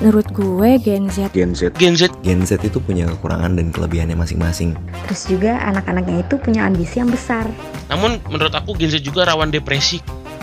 Menurut gue Gen Z Gen Z itu punya kekurangan dan kelebihannya masing-masing. Terus juga anak-anaknya itu punya ambisi yang besar. Namun menurut aku Gen Z juga rawan depresi.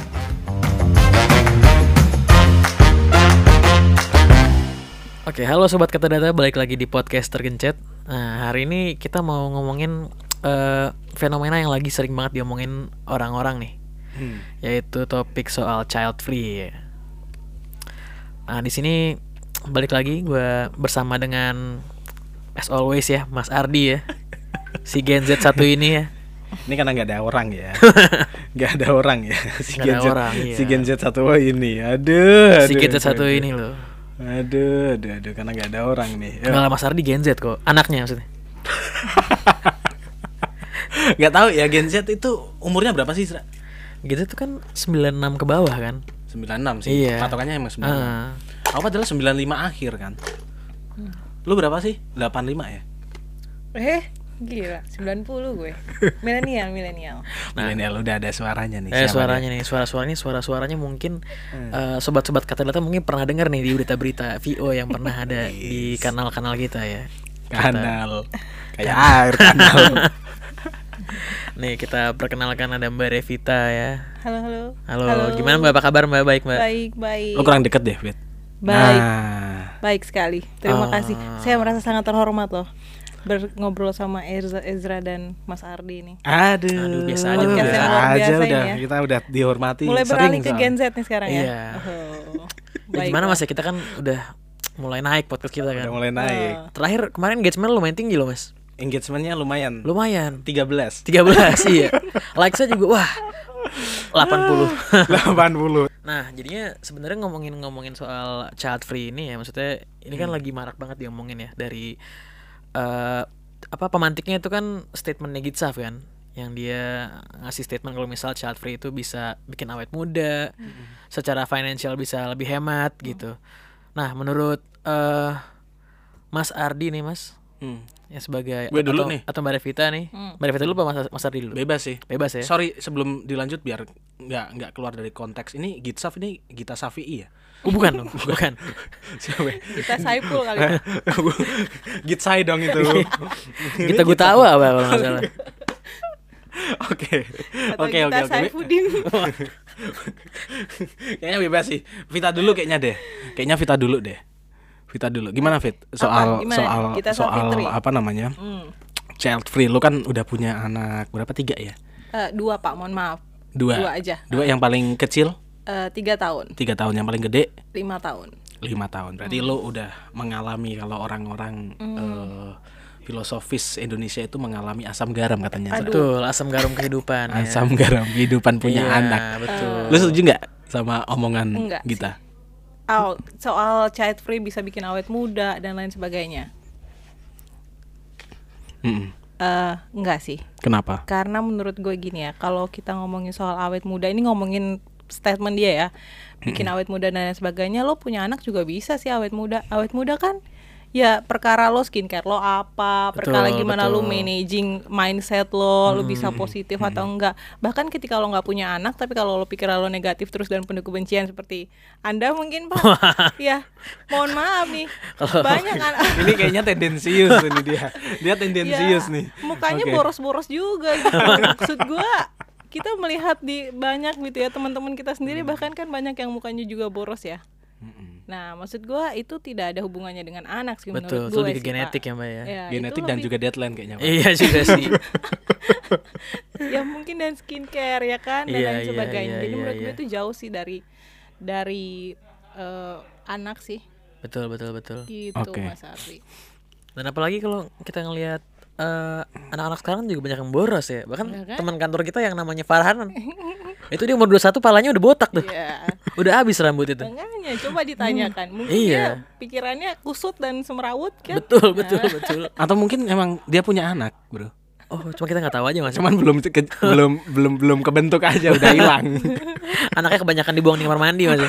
Oke, halo Sobat Kata Data, balik lagi di podcast Tergencet. Nah, hari ini kita mau ngomongin fenomena yang lagi sering banget diomongin orang-orang nih, yaitu topik soal child free. Nah, di sini balik lagi gue bersama dengan as always ya, Mas Ardi ya, si Gen Z satu ini ya. Ini karena nggak ada orang ya, nggak ada orang ya, si Gen Z satu ini, si Gen Z satu ini loh. Aduh, karena nggak ada orang nih. Enggak lah, Mas Ardi Gen Z kok, anaknya maksudnya. Nggak tahu ya, Gen Z itu umurnya berapa sih, Sra? Gen Z itu kan 96 ke bawah kan? 96 sih, iya. Patokannya emang 96. Aku padahal 95 akhir kan. Lu berapa sih? 85 ya? Gila, 90 gue. Milenial. Nah, milenial udah ada suaranya nih. Suaranya nih, suara-suaranya mungkin sobat-sobat Kata Data mungkin pernah dengar nih di berita-berita VO yang pernah ada di kanal-kanal kita ya. Kanal kayak air kanal. Nih kita perkenalkan ada Mbak Revita ya. Halo. Gimana Mbak, apa kabar Mbak? Baik Mbak? Baik. Lu kurang deket deh, Fit. Baik. Baik sekali. Terima kasih. Saya merasa sangat terhormat loh ngobrol sama Ezra dan Mas Ardi ini. Aduh, biasa aja udah ya. Kita udah dihormati. Mulai beralih ke Gen Z nih sekarang ya. Iya. Gimana Mas ya, kita kan udah mulai naik podcast kita kan. Udah mulai naik. Terakhir kemarin engagement lumayan tinggi loh Mas. Engagementnya lumayan 13 iya. Likes-nya juga wah 80. Nah, jadinya sebenarnya ngomongin soal child free ini ya, maksudnya ini kan lagi marak banget diomongin ya dari pemantiknya itu kan statementnya Gitsaf kan, yang dia ngasih statement kalau misal child free itu bisa bikin awet muda, secara financial bisa lebih hemat gitu. Nah, menurut Mas Ardi nih Mas, ya sebagai atau Mbak Revita nih, Mbak Revita dulu apa Mas Ardi dulu? Bebas ya. Sorry, sebelum dilanjut biar nggak keluar dari konteks. Ini Gitsaf ini Gita Safi'i ya? Oh, bukan. Kita Saiful kali ya. Gitsai dong itu. Kita gue tahu apa kalau nggak salah. Oke. Kita Saifuddin. Kayaknya bebas sih. Vita dulu deh. Vita dulu. Gimana Fit? Soal apa namanya? Child free. Lu kan udah punya anak berapa? 3 ya? 2 Pak, mohon maaf. 2 aja. 2 yang paling kecil? 3 tahun. 3 tahun. Yang paling gede? 5 tahun. 5 tahun. Berarti lu udah mengalami, kalau orang-orang filosofis Indonesia itu mengalami asam garam katanya. Betul, asam garam kehidupan. Asam garam kehidupan punya anak. Betul. Lu setuju nggak sama omongan kita? Soal child free bisa bikin awet muda dan lain sebagainya. Enggak sih. Kenapa? Karena menurut gue gini ya, kalau kita ngomongin soal awet muda, ini ngomongin statement dia ya, bikin awet muda dan lain sebagainya, lo punya anak juga bisa sih awet muda. Awet muda kan ya perkara lo skincare lo apa, perkara gimana lo managing mindset lo bisa positif atau enggak. Bahkan ketika lo nggak punya anak, tapi kalau lo pikir lo negatif terus dan penuh kebencian seperti Anda mungkin Pak, ya mohon maaf nih, banyak anak. Ini kayaknya tendensius ini dia tendensius nih. Mukanya boros-boros juga gitu. Maksud gue, kita melihat di banyak gitu ya, teman-teman kita sendiri bahkan kan banyak yang mukanya juga boros ya. Nah, maksud gue itu tidak ada hubungannya dengan anak sih. Betul, menurut gue lebih ke genetik ya Mbak ya. Genetik dan juga deadline kayaknya Pak. Iya juga sih. Ya mungkin dan skincare ya kan, dan lain sebagainya. Jadi menurut gue itu jauh sih dari anak sih. Betul. Gitu Mas Ardi. Dan apalagi kalau kita ngelihat anak-anak sekarang juga banyak yang boros ya. Bahkan teman kantor kita yang namanya Farhan, itu dia umur 21 palanya udah botak tuh. Udah habis rambut itu. Makanya coba ditanyakan. Mungkin dia pikirannya kusut dan semrawut kan. Betul. Atau mungkin emang dia punya anak, Bro. Oh, cuma kita nggak tahu aja Mas. Cuman belum kebentuk aja, udah hilang. Anaknya kebanyakan dibuang di kamar mandi Mas.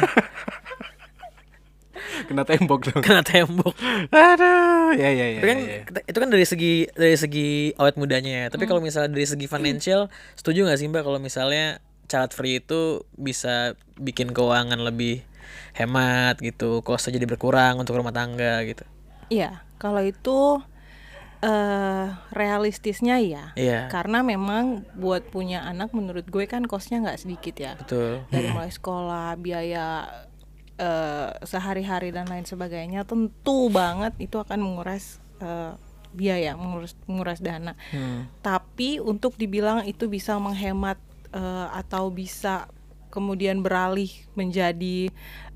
Kena tembok dong. Aduh, ya. Itu kan dari segi awet mudanya ya. Tapi kalau misalnya dari segi financial, setuju nggak sih Mbak kalau misalnya child free itu bisa bikin keuangan lebih hemat gitu, kosnya jadi berkurang untuk rumah tangga gitu. Iya, kalau itu realistisnya ya. Iya. Karena memang buat punya anak menurut gue kan kosnya nggak sedikit ya. Betul. Dari mulai sekolah, biaya sehari-hari dan lain sebagainya, tentu banget itu akan menguras biaya, menguras dana. Tapi untuk dibilang itu bisa menghemat atau bisa kemudian beralih menjadi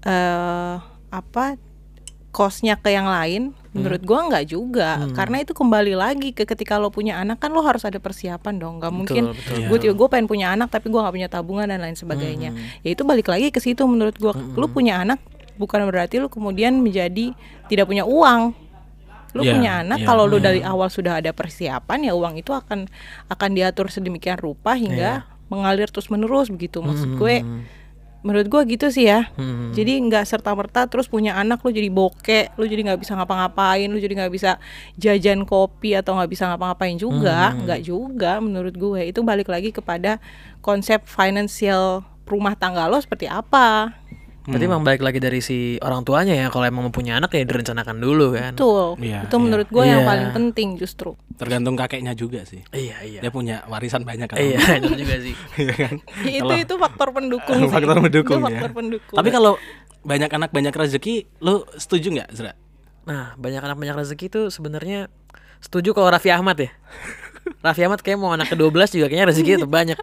kosnya ke yang lain, menurut gua nggak juga. Karena itu kembali lagi ke ketika lo punya anak kan lo harus ada persiapan dong. Nggak mungkin gue pengen punya anak tapi gue nggak punya tabungan dan lain sebagainya. Ya itu balik lagi ke situ menurut gua. Lo punya anak bukan berarti lo kemudian menjadi tidak punya uang. Lo punya anak kalau lo dari awal sudah ada persiapan, ya uang itu akan diatur sedemikian rupa hingga mengalir terus menerus begitu. Maksud gue, menurut gue gitu sih ya. Jadi nggak serta-merta terus punya anak lo jadi bokeh, lo jadi nggak bisa ngapa-ngapain, lo jadi nggak bisa jajan kopi atau nggak bisa ngapa-ngapain juga. Nggak juga menurut gue. Itu balik lagi kepada konsep financial rumah tangga lo seperti apa. Berarti emang balik lagi dari si orang tuanya ya. Kalau emang mau punya anak ya direncanakan dulu kan. Betul. Itu menurut gue yang paling penting justru. Tergantung kakeknya juga sih. Iya. Dia punya warisan banyak kan. Iya, itu juga sih. itu faktor pendukung sih. Faktor pendukung itu ya. faktor pendukung. Tapi kalau banyak anak banyak rezeki, lo setuju nggak, Zra? Nah, banyak anak banyak rezeki itu sebenarnya setuju kalau Raffi Ahmad ya. Raffi Ahmad kayak mau anak ke-12 juga kayaknya rezeki itu banyak.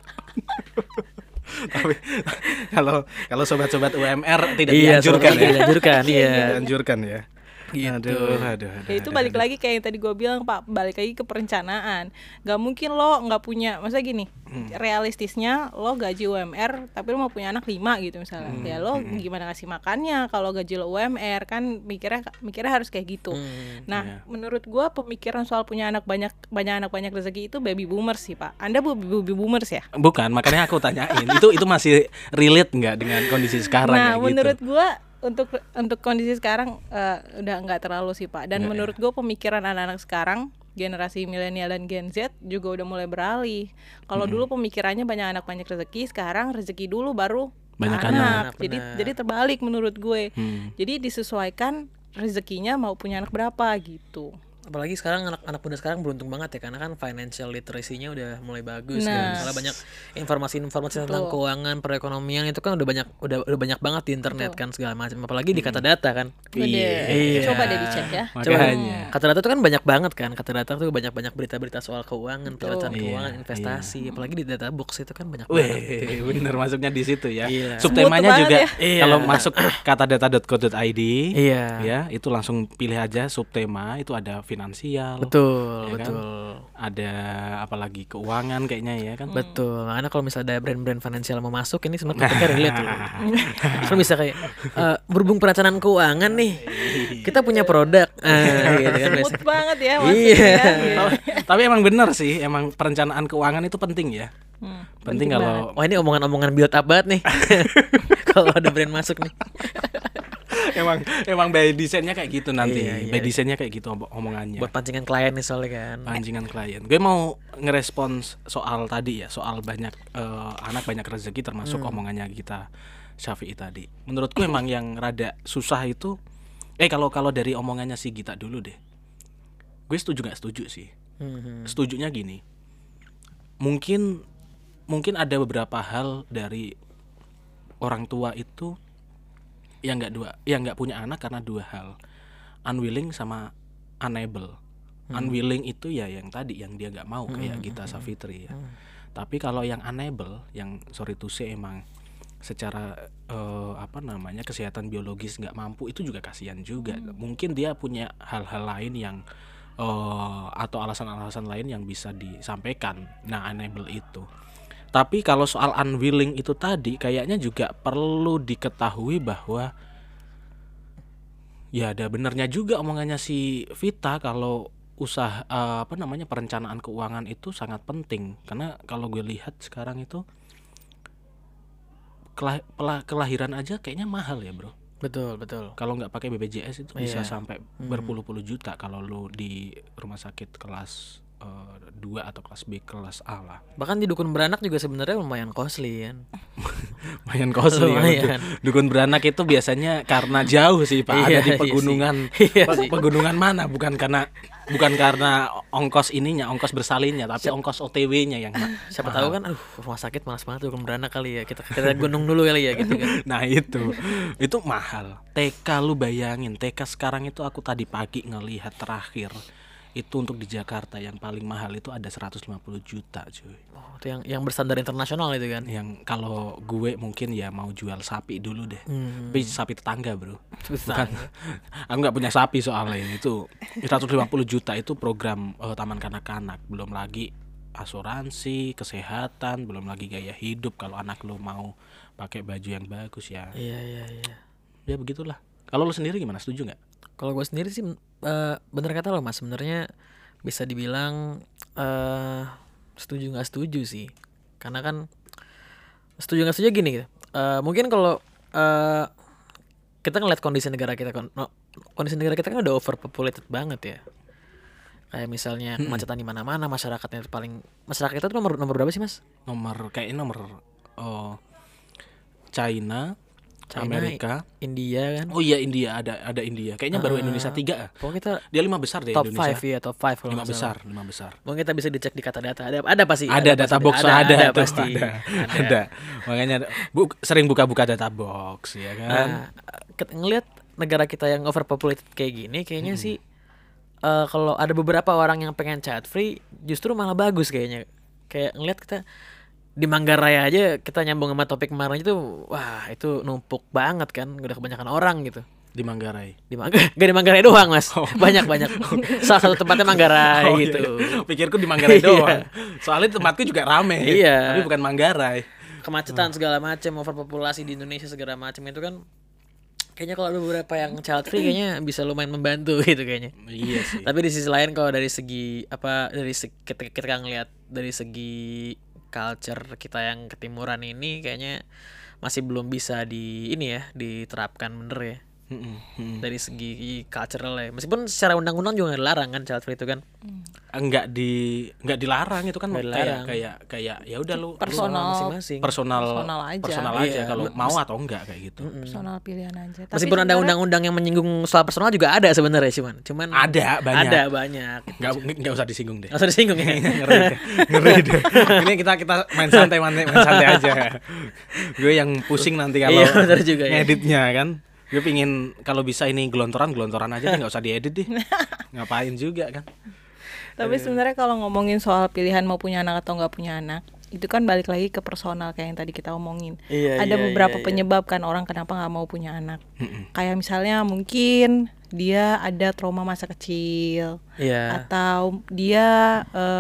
Tapi kalau sobat-sobat UMR tidak dianjurkan ya. Dianjurkan ya. Gitu. Aduh. Ya itu balik lagi kayak yang tadi gue bilang Pak, balik lagi ke perencanaan. Gak mungkin lo nggak punya, maksudnya gini, realistisnya lo gaji UMR tapi lo mau punya anak 5 gitu misalnya. Ya lo gimana ngasih makannya kalau gaji lo UMR, kan mikirnya harus kayak gitu. Nah, menurut gue pemikiran soal punya anak banyak rezeki itu baby boomers sih Pak. Anda baby boomers ya? Bukan, makanya aku tanyain. itu masih relate nggak dengan kondisi sekarang? Nah, menurut gitu? gue untuk kondisi sekarang udah nggak terlalu sih Pak. Dan menurut gue pemikiran anak-anak sekarang, generasi milenial dan Gen Z juga udah mulai beralih. Kalau dulu pemikirannya banyak anak banyak rezeki, sekarang rezeki dulu baru banyak anak. Jadi terbalik menurut gue. Jadi disesuaikan rezekinya mau punya anak berapa gitu. Apalagi sekarang anak-anak muda sekarang beruntung banget ya, karena kan financial literacy-nya udah mulai bagus kan. Soalnya banyak informasi-informasi tentang keuangan, perekonomian itu kan udah banyak banget di internet kan segala macam. Apalagi di Kata Data kan. Iya. Coba deh dicek ya. Makanya. Kata Data itu kan banyak banget kan. Kata Data tuh banyak berita-berita soal keuangan, perencanaan keuangan, investasi. Apalagi di Data Box itu kan banyak banget. Bener, masuknya di situ ya. Smooth Subtemanya juga kalau ya. masuk katadata.co.id ya itu langsung pilih aja subtema, itu ada finansial. Betul. Ada apalagi keuangan kayaknya ya kan. Betul. Karena kalau misalnya ada brand-brand finansial mau masuk, ini sebenarnya topiknya relate loh. Terus bisa kayak berhubung perencanaan keuangan nih, kita punya produk. Gitu kan. Smooth banget ya Tapi emang bener sih, emang perencanaan keuangan itu penting ya. Penting kalau ini omongan-omongan build up banget nih. Kalau ada brand masuk nih. emang by design-nya kayak gitu nanti. By design-nya kayak gitu omongannya. Buat pancingan klien nih soalnya kan. Pancingan klien. Gue mau ngerespons soal tadi ya, soal banyak anak banyak rezeki, termasuk omongannya kita Syafi'i tadi. Menurutku emang yang rada susah itu kalau dari omongannya si Gita dulu deh. Gue setuju nggak setuju sih. Setujunya gini. Mungkin ada beberapa hal dari orang tua itu yang nggak punya anak karena dua hal, unwilling sama unable. Unwilling itu ya yang tadi yang dia nggak mau kayak Gita Savitri ya. Tapi kalau yang unable, yang sorry to say emang secara kesehatan biologis nggak mampu, itu juga kasihan juga. Mungkin dia punya hal-hal lain yang atau alasan-alasan lain yang bisa disampaikan. Nah, unable itu. Tapi kalau soal unwilling itu tadi kayaknya juga perlu diketahui bahwa ya ada benernya juga omongannya si Vita kalau usaha perencanaan keuangan itu sangat penting. Karena kalau gue lihat sekarang itu kelahiran aja kayaknya mahal ya, Bro. Betul. Kalau nggak pakai BPJS itu bisa sampai berpuluh-puluh juta kalau lu di rumah sakit kelas 2 atau kelas B, kelas A lah. Bahkan di dukun beranak juga sebenarnya lumayan costly kan. Lumayan costly ya, Lumayan. Dukun beranak itu biasanya karena jauh sih Pak, ada Iya, di iya pegunungan. sih. Iya sih. Pegunungan mana? Bukan karena ongkos ininya, ongkos bersalinnya, tapi ongkos OTW-nya yang Siapa tahu kan rumah sakit malas banget dukun beranak kali ya. Kita gunung dulu kali ya gitu kan. Nah itu mahal. TK lu bayangin, TK sekarang itu aku tadi pagi ngelihat terakhir itu untuk di Jakarta yang paling mahal itu ada 150 juta cuy. Oh, itu yang berstandar internasional itu kan. Yang kalau gue mungkin ya mau jual sapi dulu deh. Tapi sapi tetangga bro. Bukan. Aku nggak punya sapi soalnya. Itu 150 juta itu program taman kanak-kanak. Belum lagi asuransi, kesehatan, belum lagi gaya hidup kalau anak lu mau pakai baju yang bagus ya. Iya. Ya begitulah. Kalau lu sendiri gimana? Setuju nggak? Kalau gue sendiri sih bener kata lo Mas, sebenarnya bisa dibilang setuju nggak setuju sih, karena kan setuju nggak setuju gini gitu. Mungkin kalau kita ngeliat kondisi negara kita kan udah overpopulated banget ya. Kayak misalnya kemacetan di mana-mana, masyarakat kita tuh nomor berapa sih Mas? Nomor China, Amerika, India kan. Oh iya India, ada India. Kayaknya baru Indonesia 3. Pokoknya kita Dia 5 besar deh top Indonesia. 5 ya, top 5 kalau 5 nggak salah. besar, 5 besar. Mungkin kita bisa dicek di kata data. Ada pasti. Ada data box, ada pasti. Ada. Makanya sering buka-buka data box ya kan. Ngelihat negara kita yang overpopulated kayak gini, kayaknya sih kalau ada beberapa orang yang pengen child free, justru malah bagus kayaknya. Kayak ngelihat kita di Manggarai aja, kita nyambung sama topik kemarin itu, wah itu numpuk banget kan, udah kebanyakan orang gitu. Di Manggarai. Gak di Manggarai doang Mas, banyak. Salah satu tempatnya Manggarai gitu. Iya. Pikirku di Manggarai doang. Soalnya tempatku juga rame. Iya. Tapi bukan Manggarai. Kemacetan segala macam, overpopulasi di Indonesia segala macam itu kan, kayaknya kalau ada beberapa yang child free kayaknya bisa lumayan membantu gitu kayaknya. Iya sih. Tapi di sisi lain kalau dari segi kita ngelihat dari segi culture kita yang ketimuran ini kayaknya masih belum bisa diterapkan bener ya. Dari segi cultural ya. Meskipun secara undang-undang juga nggak dilarang kan child free itu kan. Enggak dilarang itu kan, dilarang. kayak ya udah lu Personal masing-masing. personal aja Iya. kalau mau atau enggak kayak gitu. personal pilihan aja. Tapi Meskipun ada sebenarnya- undang-undang yang menyinggung soal personal juga ada sebenarnya cuman Ada banyak. Ada banyak. Enggak usah disinggung deh. Nggak usah disinggung ya. Ngeri deh. Ini kita main santai aja. Gue yang pusing nanti kalau Iya, benar juga ya. ngeditnya kan. Gue pingin kalau bisa ini gelontoran aja deh, nggak usah diedit deh. Ngapain juga kan. Tapi sebenarnya kalau ngomongin soal pilihan mau punya anak atau nggak punya anak, itu kan balik lagi ke personal kayak yang tadi kita omongin. Ada beberapa penyebab kan orang kenapa nggak mau punya anak. Kayak misalnya mungkin dia ada trauma masa kecil, Iya. atau dia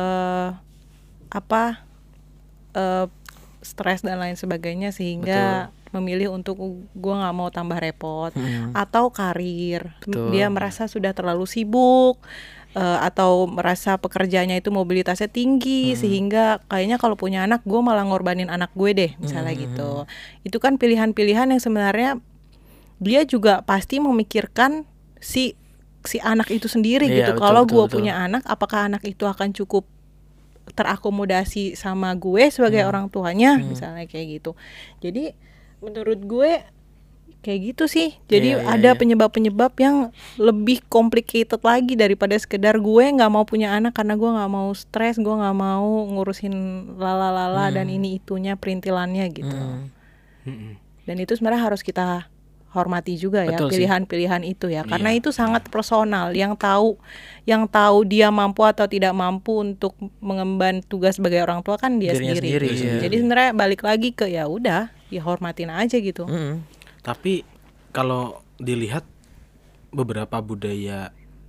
stres dan lain sebagainya sehingga memilih untuk gua nggak mau tambah repot, atau karir. Betul. Dia merasa sudah terlalu sibuk, atau merasa pekerjaannya itu mobilitasnya tinggi sehingga kayaknya kalau punya anak gue malah ngorbanin anak gue deh misalnya gitu. Itu kan pilihan-pilihan yang sebenarnya dia juga pasti memikirkan si anak itu sendiri Iya, gitu. betul, Kalau betul, gue betul. punya anak, apakah anak itu akan cukup terakomodasi sama gue sebagai orang tuanya misalnya kayak gitu. Jadi menurut gue kayak gitu sih. Jadi Iya, ada iya. penyebab-penyebab yang lebih complicated lagi daripada sekedar gue nggak mau punya anak karena gue nggak mau stres, gue nggak mau ngurusin lala dan ini itunya perintilannya gitu. Dan itu sebenarnya harus kita hormati juga ya, Betul sih. pilihan-pilihan itu ya, karena itu sangat personal. Yang tahu dia mampu atau tidak mampu untuk mengemban tugas sebagai orang tua kan dia Dirinya sendiri. sendiri, iya. Jadi sebenarnya balik lagi ke ya udah, ya hormatin aja gitu. Tapi kalau dilihat beberapa budaya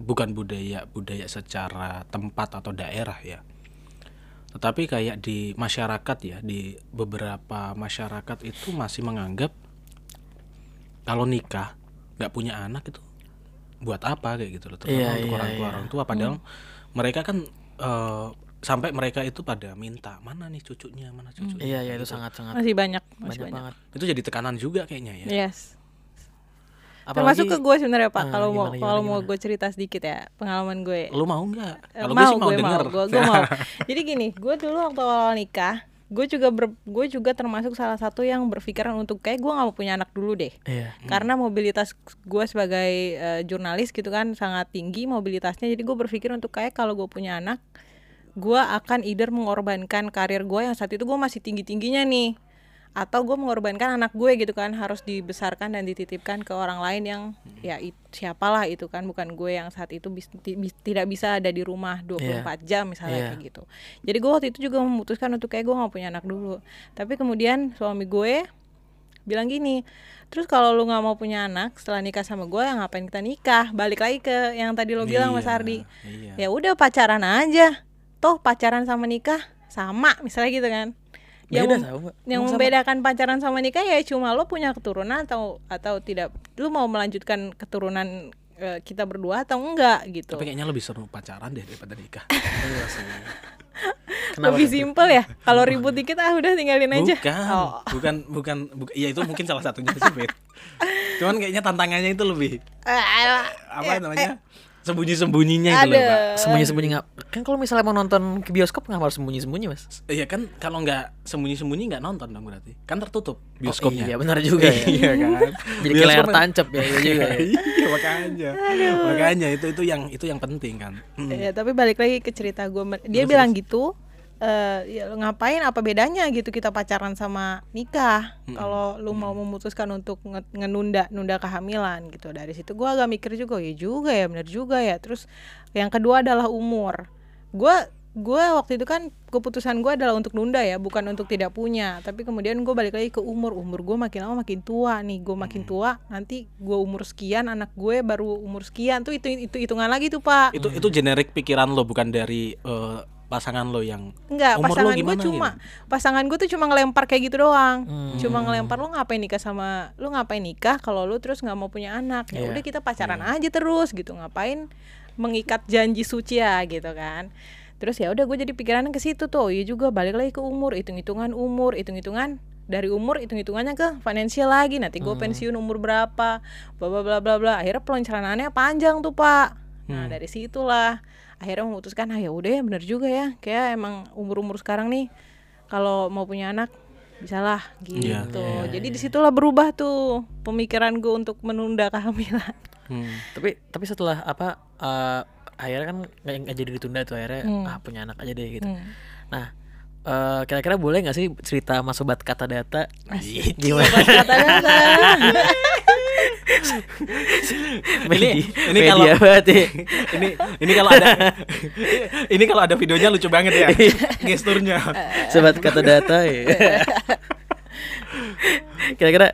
secara tempat atau daerah ya. Tetapi kayak di masyarakat ya, di beberapa masyarakat itu masih menganggap kalau nikah nggak punya anak itu buat apa kayak gitu loh, terutama untuk orang tua. Padahal mereka kan sampai mereka itu pada minta mana cucunya. Iya, itu gitu. sangat Masih banyak banyak banget. Itu jadi tekanan juga kayaknya ya. Yes. Termasuk ke gue sebenarnya Pak. Kalau mau gimana? gue cerita sedikit ya pengalaman gue. Lu mau nggak? Kalau gue sih mau denger. Gue mau. Jadi gini, gue dulu waktu awal nikah, gue juga termasuk salah satu yang berpikiran untuk kayak gue nggak mau punya anak dulu deh. Iya. Karena mobilitas gue sebagai jurnalis gitu kan sangat tinggi mobilitasnya. Jadi gue berpikir untuk kayak kalau gue punya anak, gue akan either mengorbankan karir gue yang saat itu gue masih tinggi-tingginya nih, atau gue mengorbankan anak gue gitu kan, harus dibesarkan dan dititipkan ke orang lain yang ya siapalah itu kan, bukan gue yang saat itu tidak bisa ada di rumah 24 jam misalnya kayak gitu. Jadi gue waktu itu juga memutuskan untuk kayak gue gak punya anak dulu. Tapi kemudian suami gue bilang gini, terus kalau lu gak mau punya anak setelah nikah sama gue, ya ngapain kita nikah? Balik lagi ke yang tadi lo bilang Mas Ardi. Ya udah pacaran aja, toh pacaran sama nikah sama misalnya gitu kan. Yang membedakan pacaran sama nikah ya cuma lo punya keturunan atau tidak, lo mau melanjutkan keturunan kita berdua atau enggak gitu. Tapi kayaknya lebih seru pacaran deh daripada nikah. Lebih simpel ya. Kalau ribut dikit udah tinggalin aja. Bukan. Ya itu mungkin salah satunya sih, Bet. Cuman kayaknya tantangannya itu lebih apa namanya? Sembunyi-sembunyinya itu loh, Pak. Sembunyi-sembunyi nggak? Kan kalau misalnya mau nonton ke bioskop nggak harus sembunyi-sembunyi, Mas. Iya kan, kalau nggak sembunyi-sembunyi nggak nonton dong berarti. Kan tertutup bioskopnya. Iya benar juga ya. Iya kan. Jadi kayak layar tancap ya, iya juga. Iya makanya itu yang penting kan. Ya tapi balik lagi ke cerita gue, dia bilang gitu. Ya, ngapain, apa bedanya gitu kita pacaran sama nikah kalau lu mau memutuskan untuk nunda kehamilan gitu. Dari situ gue agak mikir juga, ya benar juga ya. Terus yang kedua adalah umur. Gue waktu itu kan keputusan gue adalah untuk nunda ya, bukan untuk tidak punya. Tapi kemudian gue balik lagi ke umur gue makin lama makin tua nih. Gue makin tua, nanti gue umur sekian, anak gue baru umur sekian, tuh itu hitungan lagi tuh Pak. Itu generik pikiran lo, bukan dari pasangan lo yang enggak, umur pasangan lo gimana gue cuma gitu? Pasangan gue tuh cuma ngelempar kayak gitu doang. Cuma ngelempar, lu ngapain nikah kalau lu terus nggak mau punya anak. Ya udah kita pacaran aja terus gitu, ngapain mengikat janji suci ya gitu kan. Terus ya udah gue jadi pikirannya ke situ tuh. Ya juga balik lagi ke umur, hitung-hitungan dari umur, hitung-hitungannya ke finansial lagi. Nanti gue pensiun umur berapa, bla bla bla bla. Akhirnya perencanaan panjang tuh Pak. Nah dari situlah akhirnya memutuskan ya udah ya benar juga ya, kayak emang umur sekarang nih kalau mau punya anak bisalah gitu. Jadi disitulah berubah tuh pemikiran gue untuk menunda kehamilan. Tapi setelah akhirnya kan nggak jadi ditunda tuh, akhirnya punya anak aja deh gitu. Nah kira-kira boleh nggak sih cerita sama sobat kata data gimana? Sobat kata data. Ini kalau ini kalau ada videonya lucu banget ya gesturnya. Sobat kata data ya. Kira-kira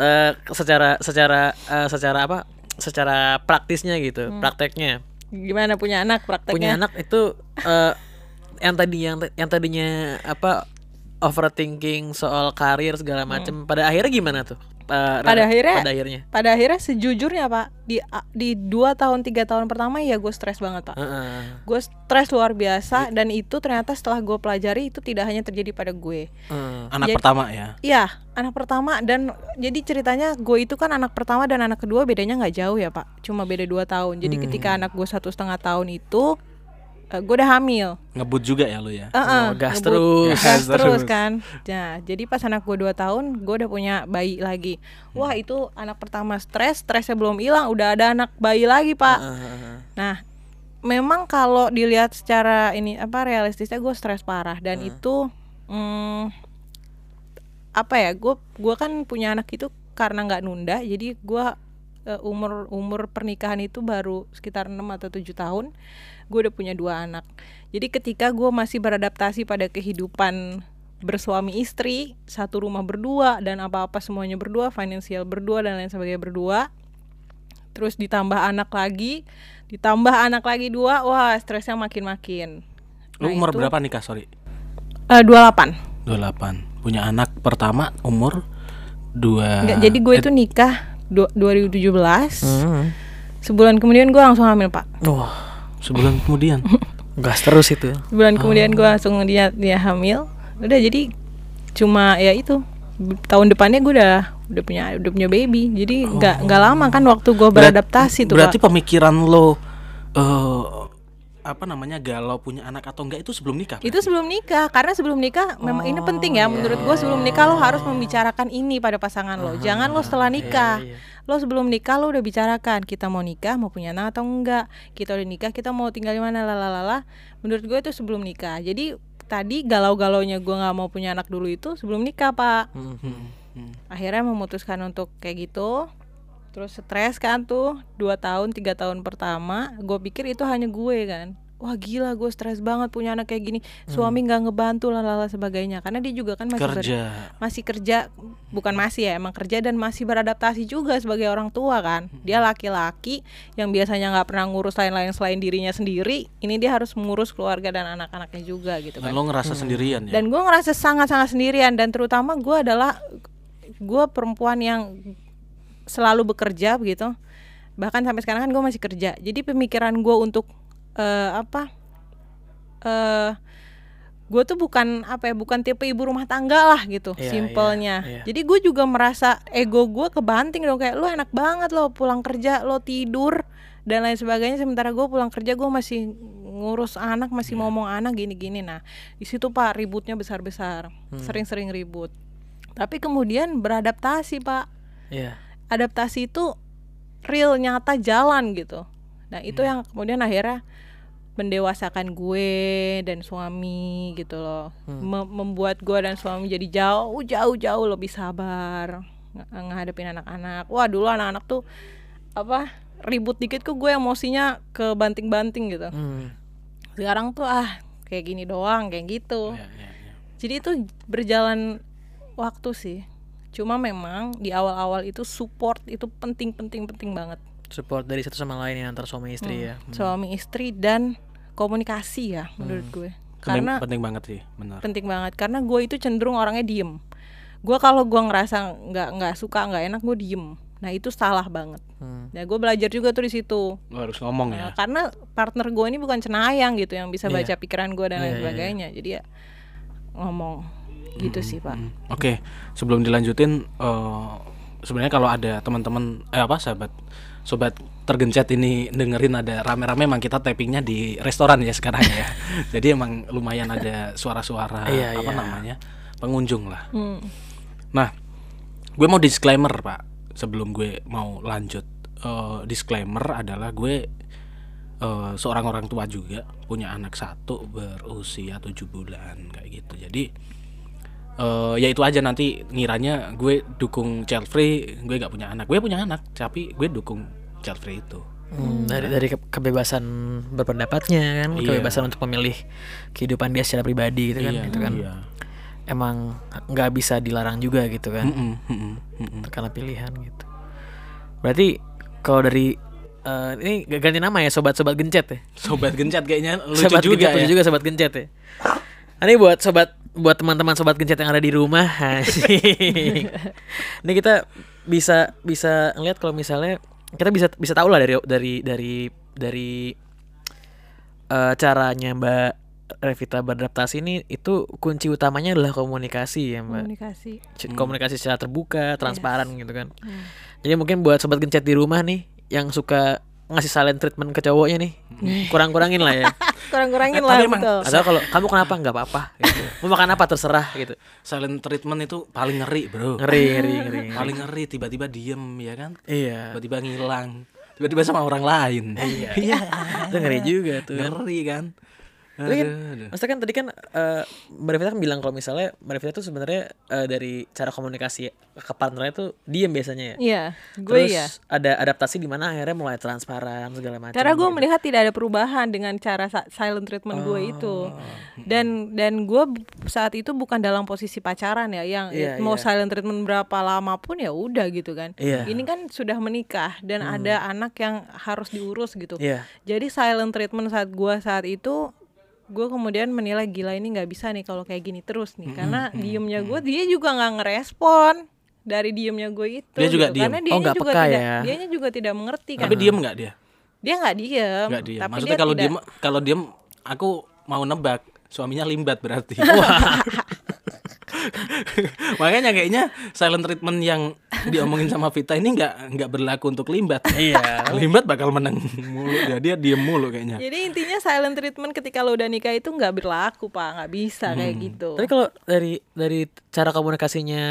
secara praktisnya gitu, prakteknya gimana punya anak prakteknya? Punya anak itu yang tadinya overthinking soal karir segala macam, pada akhirnya gimana tuh? Pada akhirnya sejujurnya Pak, di 2 tahun 3 tahun pertama ya gue stres banget Pak. Gue stres luar biasa, dan itu ternyata setelah gue pelajari itu tidak hanya terjadi pada gue. Anak pertama ya? Iya, anak pertama. Dan jadi ceritanya gue itu kan anak pertama dan anak kedua bedanya nggak jauh ya Pak, cuma beda 2 tahun. Jadi ketika anak gue 1,5 tahun itu gue udah hamil. Ngebut juga ya lo ya? Gas terus kan. Nah, jadi pas anak gue 2 tahun, gue udah punya bayi lagi. Wah itu anak pertama stresnya belum hilang, udah ada anak bayi lagi Pak. Nah, memang kalau dilihat secara realistisnya gue stres parah. Dan itu gue kan punya anak itu karena nggak nunda. Jadi gue umur pernikahan itu baru sekitar 6 atau 7 tahun. Gue udah punya 2 anak. Jadi ketika gue masih beradaptasi pada kehidupan bersuami istri, satu rumah berdua, dan apa-apa semuanya berdua, finansial berdua dan lain sebagainya berdua, terus ditambah anak lagi 2, wah stresnya makin. Lu umur berapa nikah, sorry? 28. Punya anak pertama umur 2. Enggak, jadi gue itu nikah 2017. Sebulan kemudian gue langsung hamil Pak. Sebulan kemudian gas terus itu. Sebulan kemudian gue langsung dia hamil. Udah, jadi cuma ya itu tahun depannya gue udah punya baby. Jadi nggak lama kan waktu gue beradaptasi tuh. Berarti Pak. pemikiran lo galau punya anak atau enggak itu sebelum nikah? Itu sebelum nikah, karena sebelum nikah memang ini penting ya menurut gue. Sebelum nikah lo harus membicarakan ini pada pasangan lo. Jangan lo setelah nikah. Lo sebelum nikah lo udah bicarakan, kita mau nikah, mau punya anak atau enggak, kita udah nikah, kita mau tinggal di mana, lalala. Menurut gue itu sebelum nikah. Jadi tadi galau-galaunya gue nggak mau punya anak dulu itu sebelum nikah, Pak. Akhirnya memutuskan untuk kayak gitu. Terus stres kan tuh 2 tahun 3 tahun pertama. Gue pikir itu hanya gue kan. Wah gila, gue stres banget punya anak kayak gini. Suami nggak ngebantu lalala sebagainya. Karena dia juga kan masih kerja, bukan masih ya, emang kerja dan masih beradaptasi juga sebagai orang tua kan. Dia laki-laki yang biasanya nggak pernah ngurus lain-lain selain dirinya sendiri. Ini dia harus mengurus keluarga dan anak-anaknya juga gitu kan. Dan lo ngerasa sendirian ya? Dan gue ngerasa sangat-sangat sendirian. Dan terutama gue perempuan yang selalu bekerja begitu. Bahkan sampai sekarang kan gue masih kerja. Jadi pemikiran gue untuk gue tuh bukan tipe ibu rumah tangga lah gitu, simpelnya. Jadi gue juga merasa ego gue kebanting dong, kayak lu enak banget lo pulang kerja lo tidur dan lain sebagainya, sementara gue pulang kerja gue masih ngurus anak, masih ngomong anak gini-gini. Nah di situ Pak ributnya besar-besar, sering-sering ribut. Tapi kemudian beradaptasi Pak. Adaptasi itu real, nyata, jalan gitu. Nah itu yang kemudian akhirnya mendewasakan gue dan suami gitu loh. Membuat gue dan suami jadi jauh lebih sabar ngadepin anak-anak. Wah dulu anak-anak tuh ribut dikit kok gue emosinya kebanting-banting gitu. Sekarang tuh kayak gini doang, kayak gitu. Jadi itu berjalan waktu sih. Cuma memang di awal-awal itu support itu penting banget. Support dari satu sama lain ya, antar suami istri ya. Suami istri dan komunikasi ya menurut gue. Karena penting banget sih, benar. Penting banget karena gue itu cenderung orangnya diem. Gue kalau gue ngerasa nggak suka, nggak enak, gue diem. Nah itu salah banget. Nah gue belajar juga tuh di situ. Lo harus ngomong ya. Karena partner gue ini bukan cenayang gitu yang bisa baca pikiran gue dan lain sebagainya. Jadi ya ngomong gitu sih Pak. Oke, sebelum dilanjutin, sebenarnya kalau ada teman-teman sobat tergencet ini dengerin ada rame-rame, emang kita tappingnya di restoran ya sekarang ya. Jadi emang lumayan ada suara-suara pengunjung lah. Nah, gue mau disclaimer Pak sebelum gue mau lanjut. Disclaimer adalah gue seorang orang tua juga, punya anak 1 berusia 7 bulan kayak gitu. Jadi ya itu aja, nanti ngiranya gue dukung child free, gue gak punya anak. Gue punya anak, tapi gue dukung child free itu. Dari kebebasan berpendapatnya kan, kebebasan untuk memilih kehidupan dia secara pribadi gitu kan, gitu kan. Emang nggak bisa dilarang juga gitu kan, karena pilihan gitu. Berarti kalau dari ini ganti nama ya, sobat gencet ya. Sobat gencet kayaknya lucu sobat juga gencet, ya. juga sobat gencet ya. Ini buat teman-teman sobat gencet yang ada di rumah. Ini kita bisa ngeliat kalau misalnya kita bisa tahu lah dari caranya Mbak Revita beradaptasi ini, itu kunci utamanya adalah komunikasi ya Mbak. Komunikasi secara terbuka, transparan gitu kan. Jadi mungkin buat sobat gencet di rumah nih yang suka ngasih silent treatment ke cowoknya nih, kurang-kurangin lah ya. Kurang-kurangin lah betul. Atau kalau kamu kenapa nggak apa-apa gitu. Mau makan apa terserah gitu. Silent treatment itu paling ngeri bro. Ngeri. Paling ngeri, tiba-tiba diem ya kan. Iya. Tiba-tiba ngilang, tiba-tiba sama orang lain. Iya. Itu ngeri juga tuh. Ngeri kan. Maksudnya kan tadi kan Mbak Revita kan bilang kalau misalnya Mbak Revita tuh sebenarnya dari cara komunikasi ke partnernya tuh diem biasanya ya. Iya, gue terus ada adaptasi di mana akhirnya mulai transparan segala macam. Karena gue melihat tidak ada perubahan dengan cara silent treatment gue itu. Dan gue saat itu bukan dalam posisi pacaran ya, yang mau silent treatment berapa lama pun ya udah gitu kan. Ini kan sudah menikah dan ada anak yang harus diurus gitu. Jadi silent treatment saat itu gue kemudian menilai gila ini nggak bisa nih kalau kayak gini terus nih, karena diemnya gue, dia juga nggak ngerespon dari diemnya gue itu. Dia juga gitu. diem. Karena dianya juga peka tidak, ya. dianya juga tidak mengerti kan. Tapi diem nggak dia? Dia nggak diem. Tapi maksudnya kalau diem aku mau nebak suaminya limbat berarti. Makanya kayaknya silent treatment yang diomongin sama Vita ini nggak berlaku untuk Limbat. Iya. Limbat bakal menang mulu, dia diem mulu kayaknya. Jadi intinya silent treatment ketika lo udah nikah itu nggak berlaku Pak, nggak bisa kayak gitu. Tapi kalau dari cara komunikasinya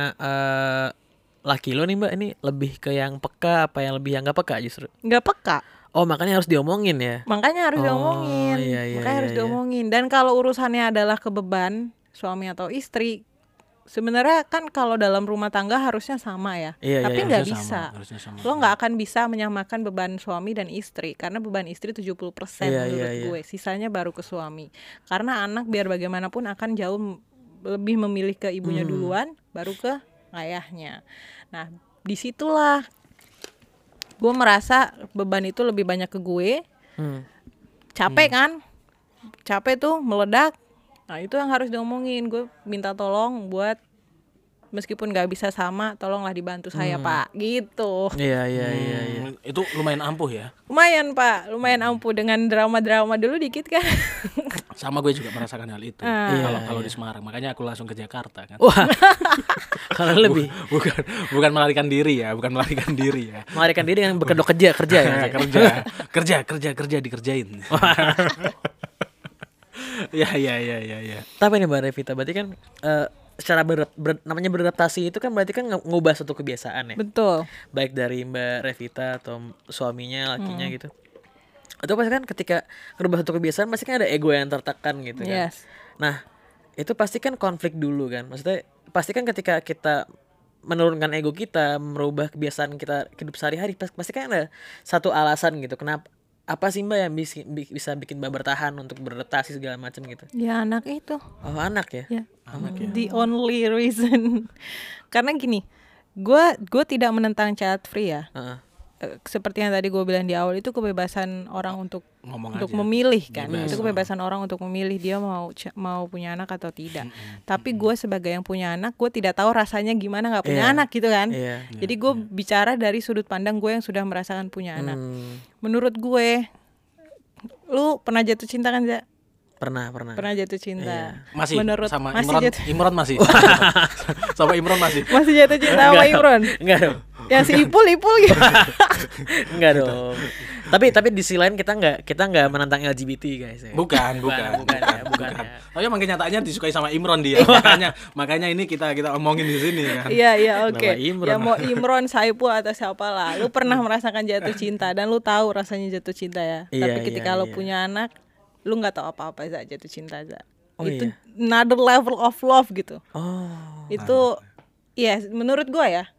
laki lo nih Mbak, ini lebih ke yang peka apa yang lebih yang nggak peka justru? Nggak peka. Oh makanya harus diomongin ya? Makanya harus diomongin. Iya, Makanya harus iya. diomongin. Dan kalau urusannya adalah ke beban suami atau istri, sebenarnya kan kalau dalam rumah tangga harusnya sama ya. Iya, Tapi iya, nggak harusnya bisa. sama. Lo nggak akan bisa menyamakan beban suami dan istri karena beban istri 70% Iya, menurut iya. gue. Sisanya baru ke suami. Karena anak biar bagaimanapun akan jauh lebih memilih ke ibunya duluan, baru ke ayahnya. Nah, disitulah gue merasa beban itu lebih banyak ke gue. Capek kan? Capek tuh meledak. Nah itu yang harus diomongin. Gue minta tolong buat meskipun gak bisa sama, tolonglah dibantu saya Pak. Gitu. Iya. Itu lumayan ampuh ya. Lumayan Pak, lumayan ampuh dengan drama-drama dulu dikit kan. Sama gue juga merasakan hal itu. Kalau di Semarang, makanya aku langsung ke Jakarta kan. Wah. Kalau lebih bukan melarikan diri ya, melarikan diri yang berkedok kerja ya. kerja dikerjain. Ya. Tapi nih Mbak Revita, berarti kan secara namanya beradaptasi itu kan berarti kan ngubah suatu kebiasaan ya. Betul. Baik dari Mbak Revita atau suaminya, lakinya gitu. Atau pasti kan ketika ngerubah satu kebiasaan pasti kan ada ego yang tertekan gitu kan. Yes. Nah, itu pasti kan konflik dulu kan. Maksudnya pasti kan ketika kita menurunkan ego kita, merubah kebiasaan kita hidup sehari-hari, pasti kan ada satu alasan gitu. Kenapa? Apa sih Mbak yang bisa bikin Mbak bertahan untuk beradaptasi segala macam gitu? Ya anak itu. Oh, anak ya? Ya. The only reason. Karena gini, gue tidak menentang child free ya. Seperti yang tadi gue bilang di awal, itu kebebasan orang untuk memilih kan. Bebas. Itu kebebasan orang untuk memilih dia mau punya anak atau tidak. Tapi gue sebagai yang punya anak, gue tidak tahu rasanya gimana nggak punya anak gitu kan. Jadi gue bicara dari sudut pandang gue yang sudah merasakan punya anak. Menurut gue, lu pernah jatuh cinta kan, Za? Pernah. Pernah jatuh cinta. Masih Menurut sama masih Imron masih. Sama Imron masih. Masih jatuh cinta sama Imron. Enggak dong. Yang si Ipul gitu. Enggak dong. Tapi di sisi lain kita nggak menentang LGBT guys ya. Bukan. Bukan. Tapi emang kenyataannya disukai sama Imron dia. makanya ini kita omongin di sini kan. Iya, oke. Nama Imron. Ya mau Imron, Saipul atau siapa lah. Lu pernah merasakan jatuh cinta dan lu tahu rasanya jatuh cinta ya. Iya, Tapi ketika iya, lu iya. punya anak, lu nggak tahu apa-apa Za, jatuh cinta Za. Oh, Itu iya. another level of love gitu. Oh. Itu ya menurut gue ya.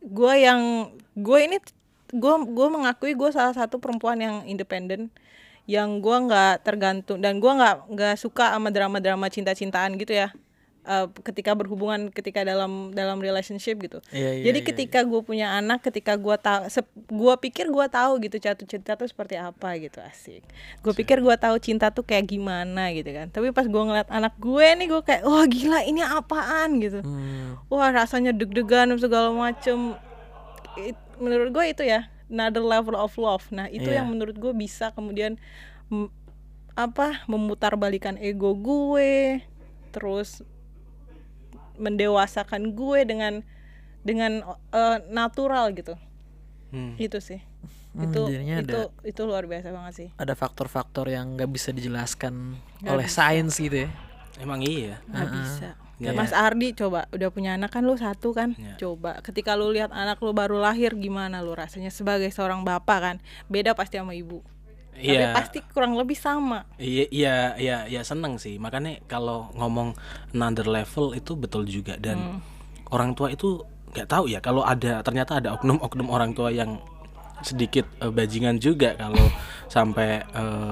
Gue mengakui gue salah satu perempuan yang independen, yang gue nggak tergantung, dan gue nggak suka sama drama-drama cinta-cintaan gitu ya. Ketika berhubungan, ketika dalam relationship gitu. Iya, Jadi ketika gue punya anak, ketika gue pikir gue tahu gitu jatuh cinta tuh seperti apa gitu, asik. Gue pikir gue tahu cinta tuh kayak gimana gitu kan. Tapi pas gue ngeliat anak gue nih, gue kayak wah gila ini apaan gitu. Wah rasanya deg-degan segala macem. Menurut gue itu ya another level of love. Nah itu Iya. yang menurut gue bisa kemudian memutarbalikan ego gue, terus mendewasakan gue dengan natural gitu. Itu sih. Jadinya Itu luar biasa banget sih. ada faktor-faktor yang nggak bisa dijelaskan Nggak oleh bisa. sains gitu ya. Emang iya. Nggak bisa. Iya. Mas Ardi coba udah punya anak kan, lu satu kan. Iya. Coba ketika lu lihat anak lu baru lahir, gimana lu rasanya sebagai seorang bapak kan? Beda pasti sama ibu. Tapi Iya. pasti kurang lebih sama. Iya seneng sih. Makanya kalau ngomong another level itu betul juga, dan orang tua itu nggak tahu ya kalau ternyata ada oknum orang tua yang sedikit bajingan juga kalau sampai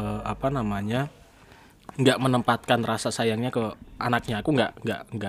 nggak menempatkan rasa sayangnya ke anaknya. Aku nggak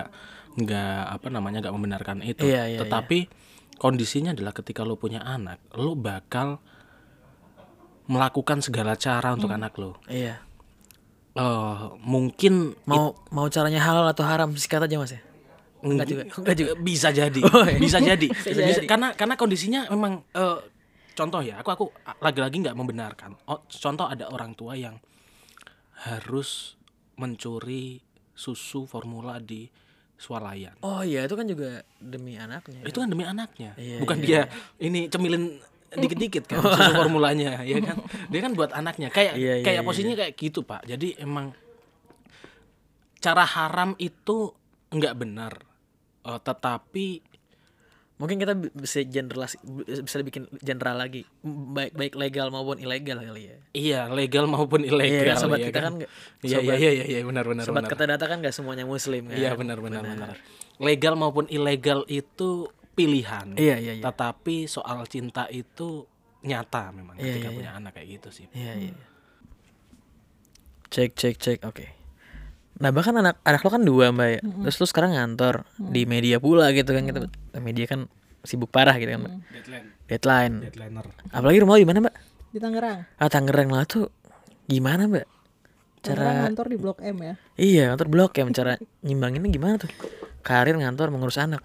membenarkan itu. Iya, Tetapi kondisinya adalah ketika lo punya anak, lo bakal melakukan segala cara untuk anak lo. Iya. Mungkin Mau caranya halal atau haram sikat aja Mas ya? Enggak juga. bisa jadi. Oh, iya. Bisa jadi. jadi. Karena kondisinya memang contoh ya, aku lagi-lagi nggak membenarkan. Contoh ada orang tua yang harus mencuri susu formula di swalayan. Oh iya, itu kan juga demi anaknya. Itu kan demi anaknya, Iya, bukan iya, dia ini cemilin dikit-dikit kan susu formulanya, ya kan? Dia kan buat anaknya. Kayak Iya, iya, kayak iya. posisinya kayak gitu, Pak. Jadi emang cara haram itu nggak benar. Tetapi Mungkin kita bisa bikin general lagi, baik legal maupun ilegal kali ya. iya, legal maupun ilegal. Iya, sobat ya kita kan Iya, benar. sobat kata data kan nggak semuanya muslim kan. Iya, benar. Legal maupun ilegal itu pilihan. Iya. Tetapi soal cinta itu nyata memang Iya, ketika iya, punya anak kayak gitu sih. Iya. Cek. Oke. Nah bahkan anak lo kan 2 mbak ya. Terus lo sekarang ngantor di media pula gitu kan. Kita media kan sibuk parah gitu kan mbak. Deadline. Deadliner. Apalagi rumah lo di mana mbak? Di Tangerang. Tangerang lah tuh gimana mbak? Tangerang kantor di Blok M ya. Iya kantor Blok M. Cara nyimbanginnya gimana tuh? Karir, ngantor, mengurus anak.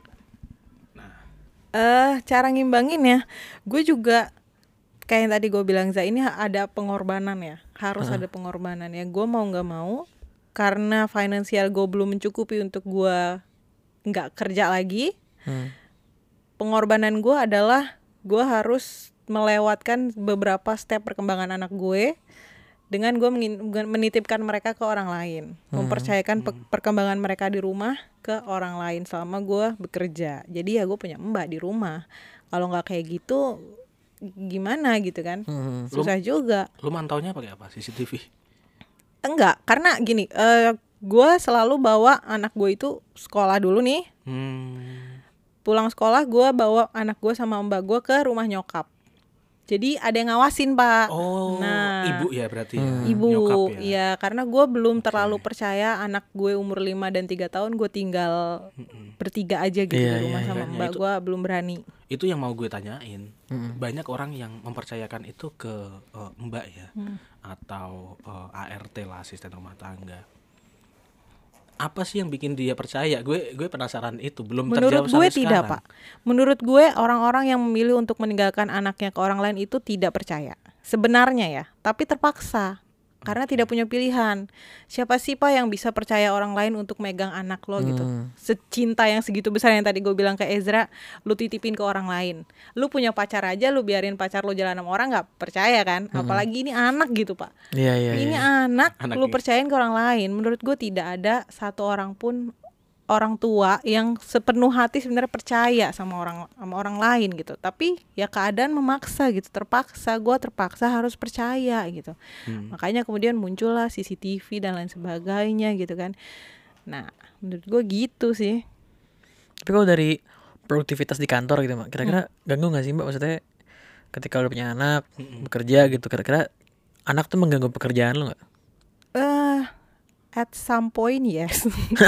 Cara ngimbangin ya, gue juga kayak yang tadi gue bilang ini ada pengorbanan ya, harus ada pengorbanan ya. Gue mau nggak mau karena finansial gue belum mencukupi untuk gue nggak kerja lagi. Pengorbanan gue adalah gue harus melewatkan beberapa step perkembangan anak gue dengan gue menitipkan mereka ke orang lain, mempercayakan perkembangan mereka di rumah ke orang lain selama gue bekerja. Jadi ya gue punya mbak di rumah. Kalau nggak kayak gitu gimana gitu kan, susah juga. Lu mantaunya pakai apa? CCTV? Enggak, karena gini, gue selalu bawa anak gue itu sekolah dulu nih. Pulang sekolah gue bawa anak gue sama mbak gue ke rumah nyokap. Jadi ada yang ngawasin pak. Oh, nah, ibu ya berarti ya? Ibu, Nyokap ya? iya, karena gue belum terlalu percaya anak gue umur 5 dan 3 tahun gue tinggal bertiga aja gitu di rumah sama mbak gue, belum berani. Itu yang mau gue tanyain. Banyak orang yang mempercayakan itu ke mbak ya, atau ART lah, asisten rumah tangga. Apa sih yang bikin dia percaya? Gue penasaran itu, belum terjawab sampai sekarang. Menurut gue tidak pak. Menurut gue orang-orang yang memilih untuk meninggalkan anaknya ke orang lain itu tidak percaya. Sebenarnya ya, tapi terpaksa. Karena tidak punya pilihan. Siapa sih pak yang bisa percaya orang lain untuk megang anak lo gitu? Secinta yang segitu besar yang tadi gue bilang ke Ezra, lu titipin ke orang lain. Lu punya pacar aja, lu biarin pacar lu jalan sama orang, nggak percaya kan? Apalagi ini anak gitu pak. Iya. Ini anak lu percayain ke orang lain. Menurut gue tidak ada satu orang pun orang tua yang sepenuh hati sebenarnya percaya sama orang lain gitu. Tapi ya keadaan memaksa gitu, gue terpaksa harus percaya gitu. Makanya kemudian muncullah CCTV dan lain sebagainya gitu kan. Nah menurut gue gitu sih. Tapi kalau dari produktivitas di kantor gitu mbak, kira-kira ganggu nggak sih mbak? Maksudnya ketika udah punya anak, bekerja gitu, kira-kira anak tuh mengganggu pekerjaan lo nggak? At some point yes.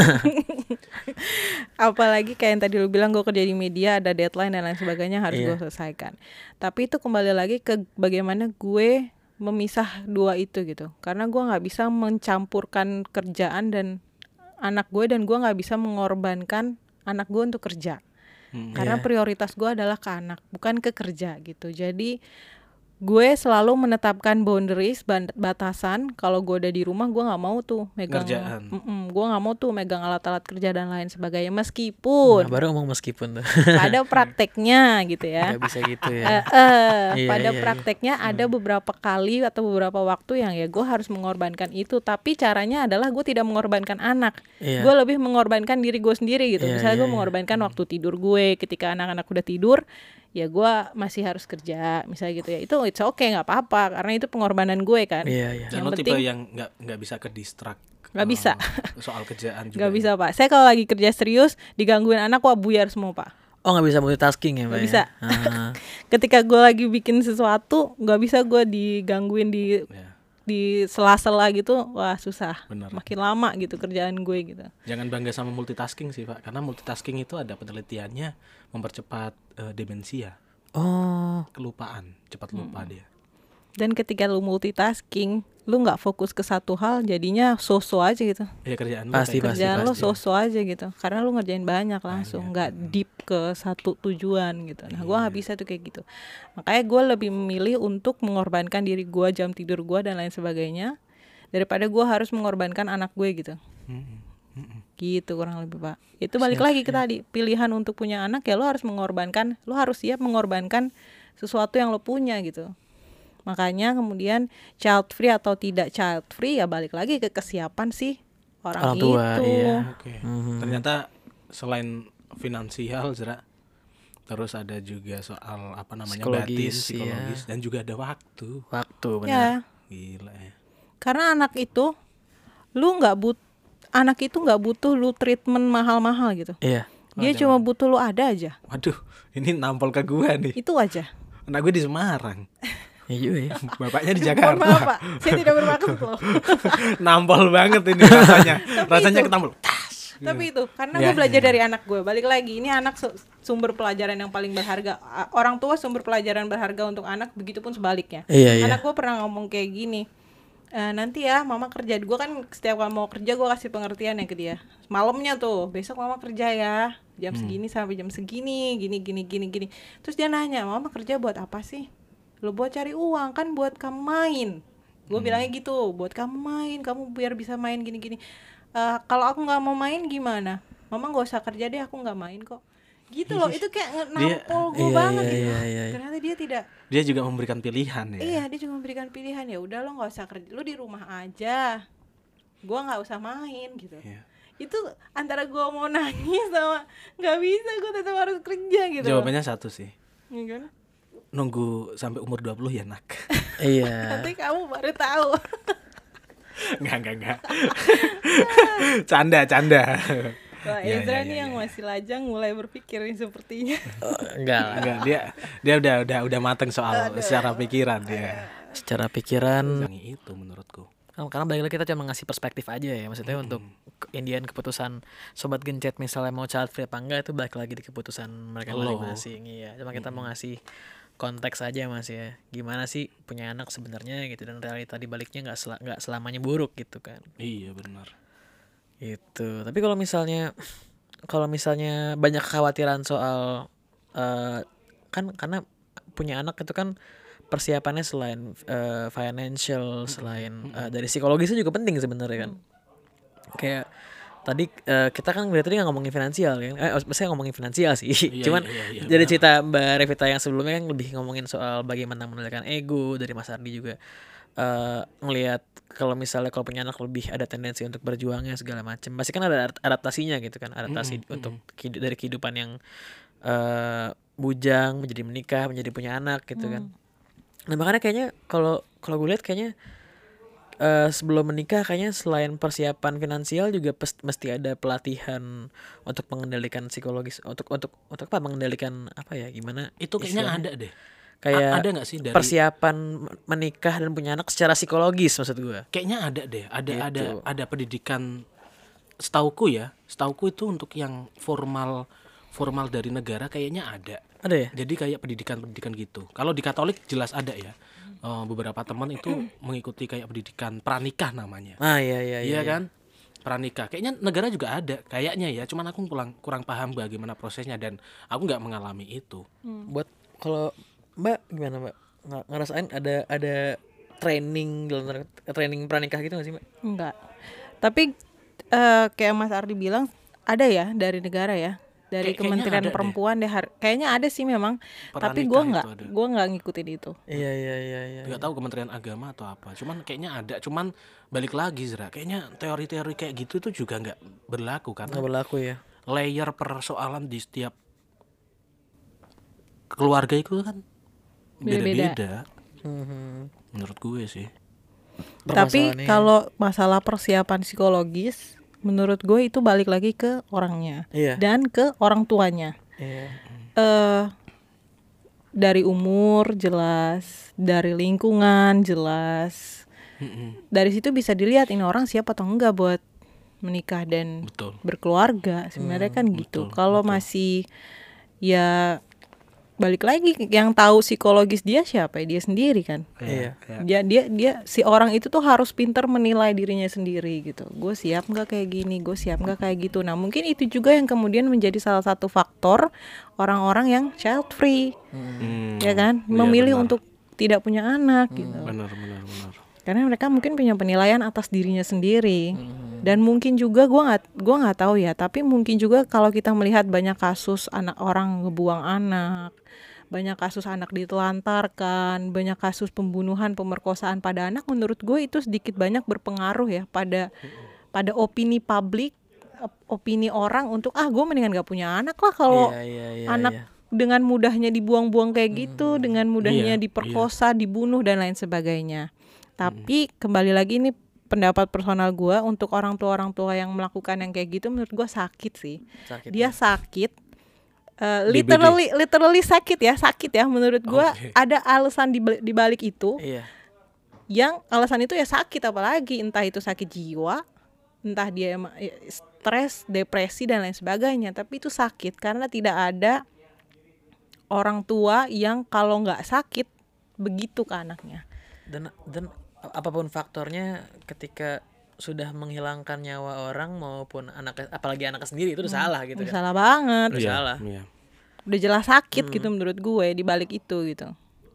Apalagi kayak yang tadi lu bilang, gue kerja di media, ada deadline dan lain sebagainya harus gue selesaikan. Tapi itu kembali lagi ke bagaimana gue memisah dua itu gitu. Karena gue nggak bisa mencampurkan kerjaan dan anak gue, dan gue nggak bisa mengorbankan anak gue untuk kerja. Karena prioritas gue adalah ke anak, bukan ke kerja gitu. Jadi gue selalu menetapkan boundaries, batasan. Kalau gue udah di rumah, gue nggak mau tuh megang gue nggak mau tuh megang alat-alat kerja dan lain sebagainya, meskipun baru ngomong meskipun tuh ada prakteknya gitu ya. nggak bisa gitu ya. Pada prakteknya ada beberapa kali atau beberapa waktu yang ya gue harus mengorbankan itu, tapi caranya adalah gue tidak mengorbankan anak. Gue lebih mengorbankan diri gue sendiri gitu. Misalnya gue mengorbankan waktu tidur gue ketika anak-anak udah tidur, ya gue masih harus kerja misalnya gitu ya. Itu it's okay, nggak apa-apa karena itu pengorbanan gue kan. Dan lo tipe yang nggak bisa ke distract. Nggak bisa soal kerjaan juga. Nggak bisa pak. Saya kalau lagi kerja serius digangguin anak, wah buyar semua pak. Oh nggak bisa multitasking ya mbak? Nggak bisa. Ketika gue lagi bikin sesuatu nggak bisa gue digangguin di sela-sela gitu, wah susah. Bener. Makin lama gitu kerjaan gue gitu. Jangan bangga sama multitasking sih pak, karena multitasking itu ada penelitiannya mempercepat demensia. Kelupaan, cepat lupa dia. Dan ketika lu multitasking, lu nggak fokus ke satu hal, jadinya so-so aja gitu. Ya kerjaan lo so-so aja gitu, karena lu ngerjain banyak langsung, nggak deep ke satu tujuan gitu. Nah gue nggak bisa tuh kayak gitu. Makanya gue lebih memilih untuk mengorbankan diri gue, jam tidur gue dan lain sebagainya, daripada gue harus mengorbankan anak gue gitu. Gitu kurang lebih Pak. Itu balik lagi ke tadi, pilihan untuk punya anak ya lo harus siap mengorbankan sesuatu yang lo punya gitu. Makanya kemudian child free atau tidak child free ya balik lagi ke kesiapan sih orang tua, itu. iya. Oke. Ternyata selain finansial, Zra, terus ada juga soal apa namanya batin, psikologis, dan juga ada waktu. Waktu benar. Ya, Gila ya. karena anak itu nggak butuh lu treatment mahal-mahal gitu. Iya. Dia cuma butuh lu ada aja. Waduh, ini nampol ke gua nih. Itu aja. Anak gue di Semarang, Iya juga ya. bapaknya di Mohon Jakarta. maaf Pak, saya tidak bermaksud loh. Nampol banget ini rasanya. Rasanya itu- ketampol. Tapi itu karena Ya, gue belajar ya. dari anak gue. Balik lagi, ini anak sumber pelajaran yang paling berharga. Orang tua sumber pelajaran berharga untuk anak, begitupun sebaliknya. Iya, iya. Anak gue pernah ngomong kayak gini. Nanti ya mama kerja. Gue kan setiap kali mau kerja gue kasih pengertian ya ke dia. Malamnya tuh, besok mama kerja ya. Jam segini sampai jam segini, gini. Terus dia nanya, mama kerja buat apa sih? Lo buat cari uang kan, buat kamu main. Gue bilangnya gitu, buat kamu main, kamu biar bisa main gini. Kalau aku nggak mau main gimana? Mama nggak usah kerja deh, aku nggak main kok. Gitu loh, itu kayak nampol gue Iya, banget iya, gitu. iya. Ternyata dia tidak. Dia juga memberikan pilihan ya. Iya, dia cuma memberikan pilihan, ya udah lo nggak usah kerja, lo di rumah aja. Gua nggak usah main gitu. Iya. Itu antara gua mau nangis sama nggak bisa, gua tetap harus kerja gitu. Jawabannya satu sih. Iya kan? Nunggu sampai umur 20 ya, Nak. Iya. Nanti kamu baru tahu. Enggak. Canda. Wah, Ya, Ezra ya, nih ya, yang masih lajang mulai berpikir nih sepertinya. Enggak lah. Enggak, dia udah mateng soal secara pikiran dia. Secara pikiran Yang itu menurutku. karena balik lagi kita cuma ngasih perspektif aja ya, maksudnya untuk Indian keputusan sobat gencet misalnya mau child free apa enggak itu balik lagi di keputusan mereka Lo. masing-masing. Iya, cuma kita mau ngasih konteks aja Mas ya, gimana sih punya anak sebenarnya gitu, dan realita di baliknya nggak selamanya buruk gitu kan. Iya benar. Itu. Tapi kalau misalnya banyak kekhawatiran soal kan karena punya anak itu kan persiapannya selain financial, selain dari psikologisnya juga penting sebenarnya kan. Kayak tadi kita kan dari tadi nggak ngomongin finansial kan, maksudnya ngomongin finansial sih. Cuman iya, dari benar. cerita Mbak Revita yang sebelumnya kan lebih ngomongin soal bagaimana mengendalikan ego, dari Mas Ardi juga ngelihat kalau misalnya kalau punya anak lebih ada tendensi untuk berjuangnya segala macam. Pasti kan ada adaptasinya gitu kan, adaptasi untuk dari kehidupan yang bujang menjadi menikah, menjadi punya anak gitu kan. Nah makanya kayaknya kalau gue lihat kayaknya sebelum menikah kayaknya selain persiapan finansial juga mesti ada pelatihan untuk mengendalikan psikologis, untuk apa, mengendalikan apa ya, gimana Itu kayaknya istilahnya? ada deh. Kayak Ada nggak sih dari persiapan menikah dan punya anak secara psikologis maksud gue. Kayaknya ada deh. Gitu. Ada pendidikan, setauku itu untuk yang formal dari negara kayaknya ada. Ada ya? Jadi kayak pendidikan gitu. Kalau di Katolik jelas ada ya. Beberapa teman itu mengikuti kayak pendidikan pranikah namanya. Ah iya Iya kan? Pranikah. Kayaknya negara juga ada. Kayaknya ya. Cuman aku kurang paham bagaimana prosesnya dan aku nggak mengalami itu. Buat kalau Mbak gimana Mbak? Ngerasain ada training dalam training pranikah gitu nggak sih Mbak? Enggak. Tapi kayak Mas Ardi bilang ada ya dari negara ya. Dari Kayaknya Kementerian ada deh. Perempuan deh. Kayaknya ada sih memang. Tapi Pranikah itu ada. gue nggak ngikutin itu. Iya. Nggak tahu Kementerian Agama atau apa. Cuman kayaknya ada. Cuman balik lagi Zra. Kayaknya teori-teori kayak gitu tuh juga nggak berlaku karena Nggak berlaku ya. layer persoalan di setiap keluarga itu kan beda-beda. Menurut gue sih. Tapi Permasalahannya- kalau masalah persiapan psikologis, menurut gue itu balik lagi ke orangnya Iya. dan ke orang tuanya. Iya. Dari umur jelas, dari lingkungan jelas. Dari situ bisa dilihat ini orang siap atau enggak buat menikah dan Betul. berkeluarga. Sebenarnya kan gitu. Kalau masih ya balik lagi yang tahu psikologis dia siapa ya, dia sendiri kan. Iya. Dia si orang itu tuh harus pintar menilai dirinya sendiri gitu. Gue siap nggak kayak gini, gue siap nggak kayak gitu. Nah mungkin itu juga yang kemudian menjadi salah satu faktor orang-orang yang child free, ya kan, Iya, memilih benar. untuk tidak punya anak gitu. Benar. Karena mereka mungkin punya penilaian atas dirinya sendiri. Dan mungkin juga gua nggak tahu ya, tapi mungkin juga kalau kita melihat banyak kasus anak orang ngebuang anak, banyak kasus anak ditelantarkan, banyak kasus pembunuhan, pemerkosaan pada anak, menurut gue itu sedikit banyak berpengaruh ya pada opini publik, opini orang untuk gue mendingan gak punya anak lah kalau anak dengan mudahnya dibuang-buang kayak gitu, dengan mudahnya diperkosa, dibunuh dan lain sebagainya. Tapi kembali lagi ini pendapat personal gue, untuk orang tua yang melakukan yang kayak gitu menurut gue sakit sih. Dia sakit, literally sakit ya menurut gue. Ada alasan di balik itu. Yang alasan itu ya sakit, apalagi entah itu sakit jiwa, entah dia stres, depresi dan lain sebagainya, tapi itu sakit karena tidak ada orang tua yang kalau nggak sakit begitu ke anaknya. Dan apapun faktornya, ketika sudah menghilangkan nyawa orang maupun anak, apalagi anaknya sendiri, itu udah salah gitu kan. Salah banget. Udah salah. Udah jelas sakit gitu menurut gue di balik itu gitu.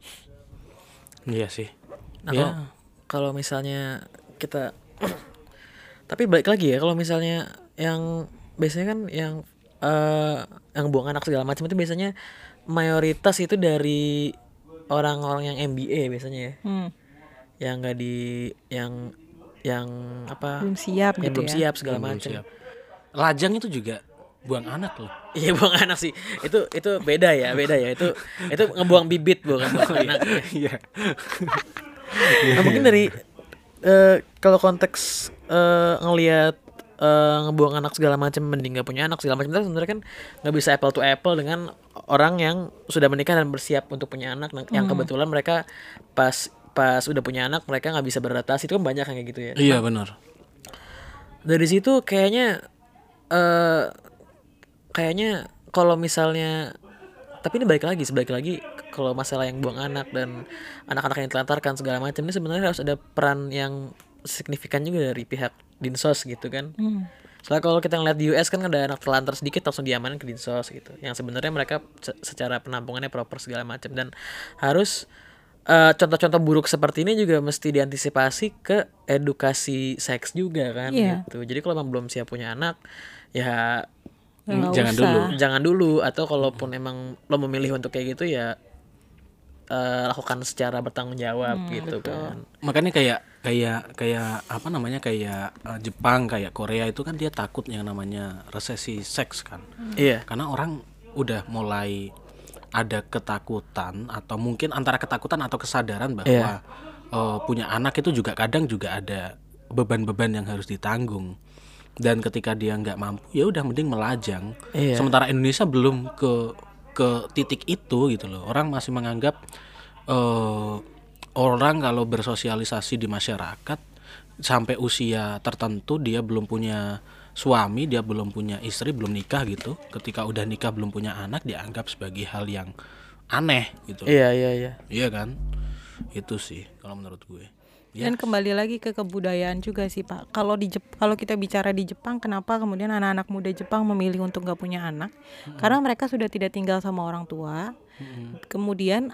Iya sih. Nah, kalau misalnya kita tapi balik lagi ya, kalau misalnya yang biasanya kan yang buang anak segala macam itu biasanya mayoritas itu dari orang-orang yang MBA biasanya ya. Yang enggak yang apa? Belum siap yang gitu belum ya. siap segala macam. Lajang itu juga buang anak loh. Iya, buang anak sih. Itu beda ya. Itu ngebuang bibit, bukan buang anak. Iya. Nah, mungkin dari kalau konteks ngelihat ngebuang anak segala macam, mending gak punya anak segala macam, itu sebenarnya kan nggak bisa apple to apple dengan orang yang sudah menikah dan bersiap untuk punya anak, yang kebetulan mereka pas udah punya anak mereka nggak bisa beradaptasi. Itu kan banyak yang kayak gitu ya. Iya benar. Dari situ kayaknya kalau misalnya, tapi ini balik lagi kalau masalah yang buang anak dan anak-anak yang ditelantarkan segala macam, ini sebenarnya harus ada peran yang signifikan juga dari pihak Dinsos gitu kan. Soalnya kalau kita ngeliat di US kan ada anak terlantar sedikit langsung diamanin ke Dinsos gitu, yang sebenarnya mereka secara penampungannya proper segala macam, dan harus contoh-contoh buruk seperti ini juga mesti diantisipasi ke edukasi seks juga kan gitu. Jadi kalau memang belum siap punya anak ya jangan dulu, atau kalaupun emang lo memilih untuk kayak gitu ya lakukan secara bertanggung jawab gitu kan. Makanya kayak apa namanya, kayak Jepang, kayak Korea itu kan dia takut yang namanya resesi seks kan. Iya. Karena orang udah mulai ada ketakutan, atau mungkin antara ketakutan atau kesadaran bahwa punya anak itu juga kadang juga ada beban-beban yang harus ditanggung, dan ketika dia nggak mampu ya udah mending melajang. Sementara Indonesia belum ke titik itu gitu loh. Orang masih menganggap orang kalau bersosialisasi di masyarakat sampai usia tertentu dia belum punya suami, dia belum punya istri, belum nikah gitu. Ketika udah nikah belum punya anak dianggap sebagai hal yang aneh gitu. Iya. Iya kan? Itu sih kalau menurut gue. Ya. Dan kembali lagi ke kebudayaan juga sih Pak. Kalau kita bicara di Jepang, kenapa kemudian anak-anak muda Jepang memilih untuk nggak punya anak? Karena mereka sudah tidak tinggal sama orang tua. Kemudian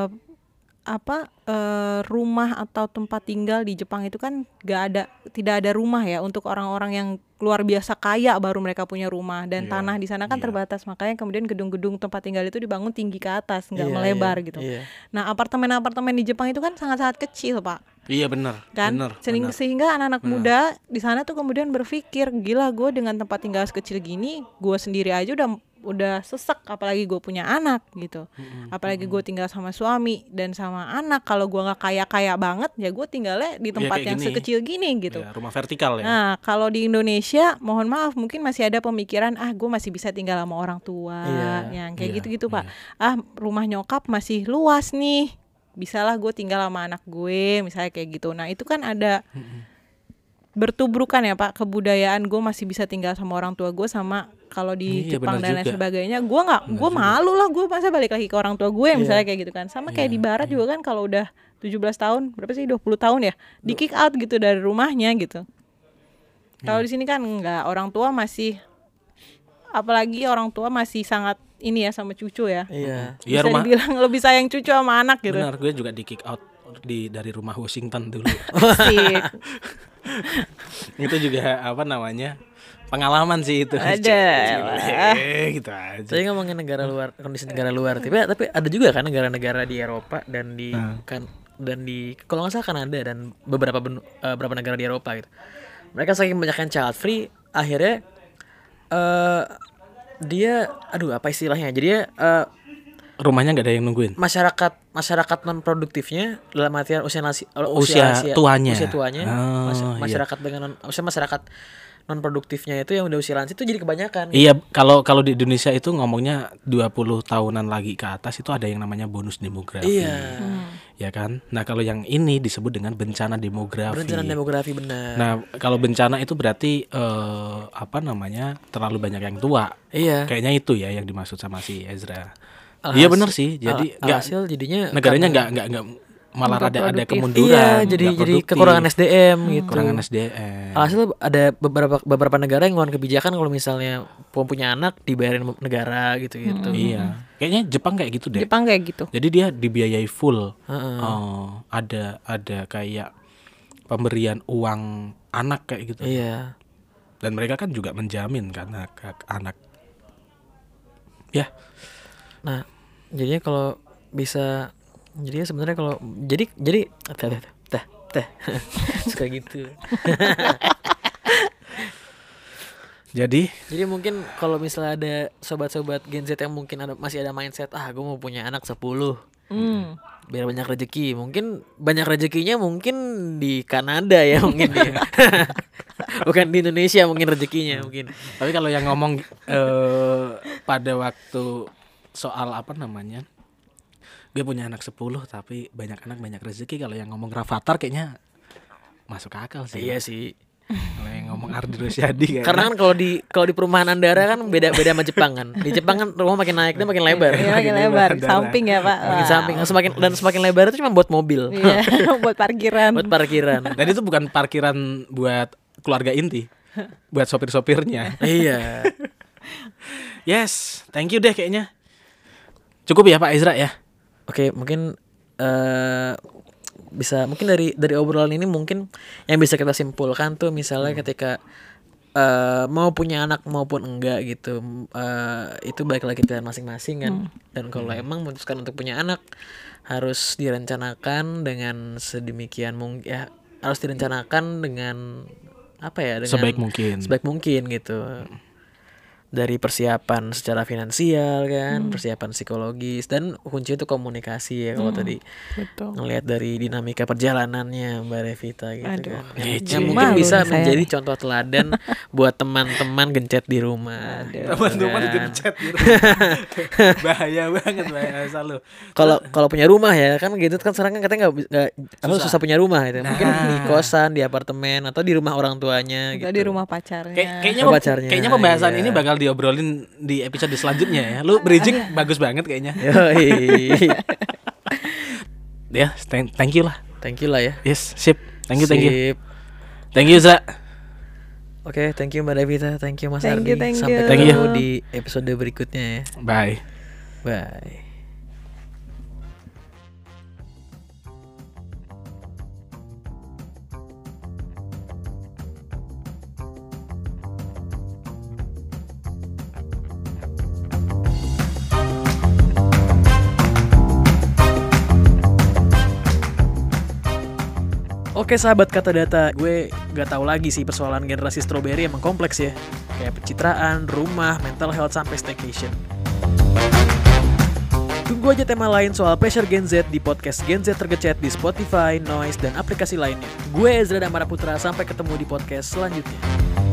rumah atau tempat tinggal di Jepang itu kan tidak ada rumah ya, untuk orang-orang yang luar biasa kaya baru mereka punya rumah, dan tanah di sana kan terbatas, makanya kemudian gedung-gedung tempat tinggal itu dibangun tinggi ke atas, nggak melebar gitu. Nah, apartemen-apartemen di Jepang itu kan sangat-sangat kecil Pak. Iya benar. Kan sehingga anak-anak muda di sana tuh kemudian berpikir, gila, gue dengan tempat tinggal sekecil gini, gue sendiri aja udah sesek, apalagi gue punya anak gitu. Apalagi gue tinggal sama suami dan sama anak. Kalau gue nggak kaya banget ya gue tinggalnya di tempat yang sekecil gini gitu. Ya, rumah vertikal ya. Nah, kalau di Indonesia mohon maaf mungkin masih ada pemikiran gue masih bisa tinggal sama orang tua yang kayak gitu-gitu Pak. Rumah nyokap masih luas nih, bisalah gue tinggal sama anak gue misalnya kayak gitu. Nah, itu kan ada bertubrukan ya Pak, kebudayaan gue masih bisa tinggal sama orang tua gue, sama kalau di Jepang dan lain sebagainya gue malu lah, gue masa balik lagi ke orang tua gue misalnya kayak gitu kan. Sama kayak di barat juga kan, kalau udah 17 tahun, berapa sih, 20 tahun ya, di kick out gitu dari rumahnya gitu. Kalau di sini kan enggak, orang tua masih, apalagi orang tua masih sangat ini ya sama cucu ya. Bisa dibilang lebih sayang cucu sama anak gitu. Benar, gue juga di kick out dari rumah Washington dulu. Itu juga apa namanya? Pengalaman sih itu. Ada. Gitu aja. Saya ngomongin negara luar, kondisi negara luar. Tapi ada juga kan negara-negara di Eropa dan di kalau nggak salah Kanada dan beberapa negara di Eropa gitu. Mereka saking banyaknya child free, akhirnya dia, apa istilahnya? Jadi dia Rumahnya nggak ada yang nungguin. masyarakat non produktifnya dalam artian usia tuanya. Masyarakat dengan masyarakat non produktifnya itu yang udah usia lanjut itu jadi kebanyakan. Iya, kalau di Indonesia itu ngomongnya 20 tahunan lagi ke atas itu ada yang namanya bonus demografi. Iya. Ya kan? Nah, kalau yang ini disebut dengan bencana demografi. Bencana demografi benar. Nah, kalau bencana itu berarti terlalu banyak yang tua. Iya. Kayaknya itu ya yang dimaksud sama si Ezra. Iya benar sih. Jadi hasil jadinya negaranya nggak malah ada kemunduran. Iya, jadi kekurangan SDM gitu. Kekurangan SDM. Alhasil ada beberapa negara yang ngeluarin kebijakan kalau misalnya punya anak dibayarin negara gitu. Iya. Kayaknya Jepang kayak gitu deh. Jepang kayak gitu. Jadi dia dibiayai full. Ada kayak pemberian uang anak kayak gitu. Iya. Dan mereka kan juga menjamin kan hak anak. Ya. Nah, jadinya kalau bisa, jadi sebenarnya kalau jadi teh suka gitu. Jadi mungkin kalau misalnya ada sobat-sobat Gen Z yang mungkin masih ada mindset gue mau punya anak 10 biar banyak rezeki, mungkin banyak rezekinya mungkin di Kanada ya mungkin dia. Bukan di Indonesia mungkin rezekinya mungkin. Tapi kalau yang ngomong pada waktu soal gue punya anak 10 tapi banyak anak banyak rezeki, kalau yang ngomong Rafathar kayaknya masuk akal sih. Iya sih. Kalau yang ngomong Ardi Rosyadi kayaknya. Karena kan kalau di perumahan Andara kan beda sama Jepang kan. Di Jepang kan rumah makin naik dan makin lebar. Iya, makin lebar. Samping ya, Pak. Makin samping. Semakin lebar itu cuma buat mobil. Iya, buat parkiran. Buat parkiran. Dan itu bukan parkiran buat keluarga inti. Buat sopir-sopirnya. Iya. Yes, thank you deh kayaknya. Cukup ya Pak Ezra ya. Oke, mungkin bisa mungkin dari obrolan ini mungkin yang bisa kita simpulkan tuh misalnya ketika mau punya anak maupun enggak gitu, itu balik lagi pilihan masing-masing kan. Dan kalau emang memutuskan untuk punya anak harus direncanakan dengan sedemikian mungkin ya, harus direncanakan dengan dengan sebaik mungkin gitu. Dari persiapan secara finansial kan, persiapan psikologis, dan kunci itu komunikasi ya kalau tadi ngelihat dari dinamika perjalanannya Mbak Revita gitu. Kan. Yang mungkin bisa menjadi contoh teladan buat teman-teman gencet di rumah. Teman-teman gencet di rumah. Bahaya banget selalu. Kalau punya rumah ya kan gitu kan, sekarang kan katanya nggak susah punya rumah gitu. Mungkin di kosan, di apartemen, atau di rumah orang tuanya gitu. Atau di rumah pacarnya. Kayaknya pembahasan ini bakal diobrolin di episode selanjutnya ya. Lu bridging bagus banget kayaknya. Ya, thank you lah. Thank you lah ya. Yes, sip. Thank you. Thank you, Za. Oke, thank you Mbak Revita, thank you Mas Thank Ardi. you, thank Sampai you. ketemu di episode berikutnya ya. Bye. Bye. Oke sahabat Kata Data, gue gak tahu lagi sih persoalan generasi strawberry emang kompleks ya. Kayak pencitraan, rumah, mental health, sampai staycation. Tunggu aja tema lain soal pressure Gen Z di podcast Gen Z Tergecet di Spotify, Noise, dan aplikasi lainnya. Gue Ezra Damara Putra, sampai ketemu di podcast selanjutnya.